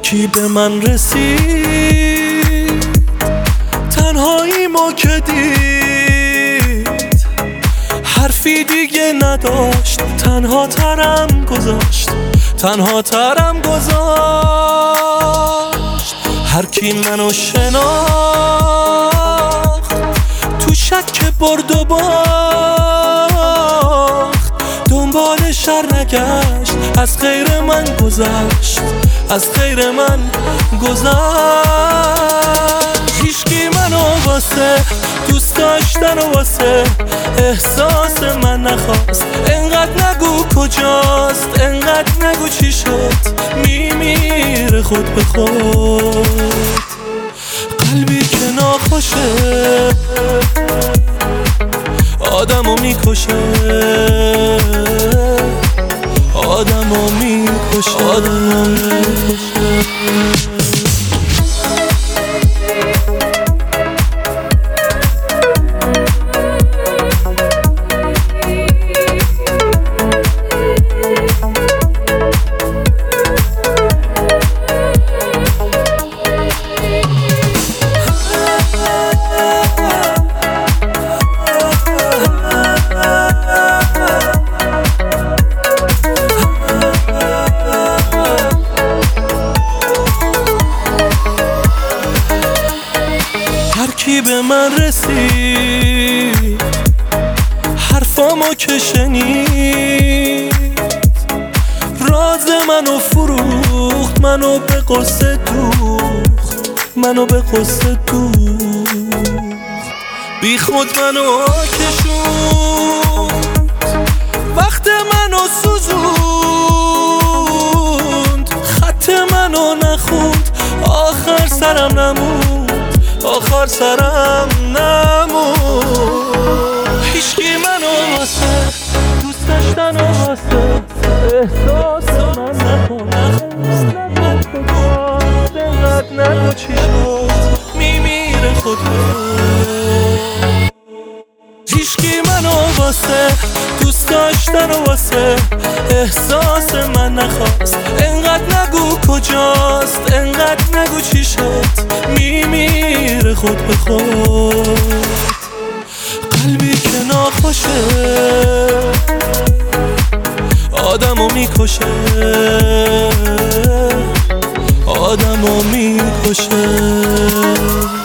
کی به من رسید، تنهایی ما که دید، حرفی دیگه نداشت، تنها ترم گذاشت، تنها ترم گذاشت. هر کی منو شناخت تو شک برد و باخت، دنبال شر نگشت، از غیر من گذشت، از غیر من گذشت. هیچکی منو واسه دوست داشتن و واسه احساس من نخواست. انقدر نگو کجاست، انقدر نگو چی شد، میمیره خود به خود. قلبی که ناخوشه آدمو میکشه، آدمو میکشه، آدمو میکشه. کی به من رسید، حرفامو که شنید، راز منو فروخت، منو به قصه دوخت، منو به قصه دوخت. بی خود منو کشوند، وقت منو سوزوند، خط منو نخوند، آخر سرم نموند، آخر سرم نموند. هیچکی منو واسه دوست داشتن و واسه احساس من نخواست. انقدر نگو چی شد، میمیره خود به خود. هیچکی منو واسه دوست داشتن و واسه احساس من نخواست. انقدر نگو کجاست، انقدر نگو چی شد، میمیره خود به خود. قلبی که ناخوشه آدمو میکشه، آدمو میکشه.